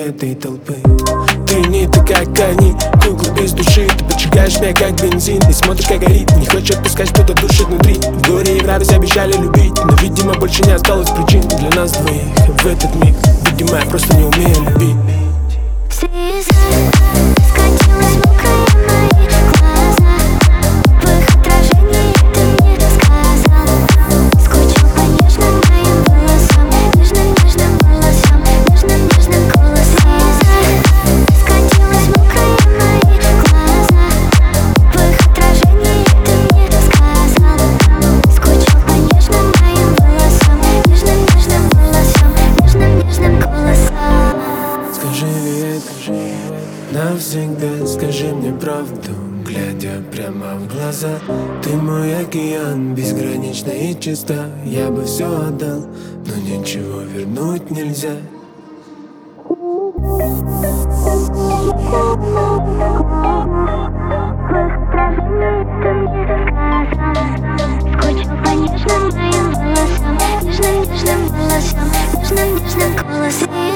этой толпы. Ты не такая, как они, кукла без души. Ты поджигаешь меня, как бензин, и смотришь, как горит. Не хочешь отпускать, что-то душит внутри. В горе и в радости обещали любить, но, видимо, больше не осталось причин для нас двоих в этот миг. Видимо, я просто не умею любить. Слеза скатилась мокрые мои глаза. В их отражении ты мне сказал. Скучал по нежным моим волосам, нежным-нежным волосам, нежным-нежным голосом. Слеза скатилась мокрые мои глаза. В их отражении ты мне сказал. Скучал по нежным моим волосам, нежным-нежным волосам, нежным-нежным голосом. Скажи навсегда, скажи мне правду, глядя прямо в глаза. Ты мой океан, безгранична и чиста. Я бы все отдал, но ничего вернуть нельзя. Скучал по нежным моим волосам, нежным-нежным волосам, нежным-нежным голосом.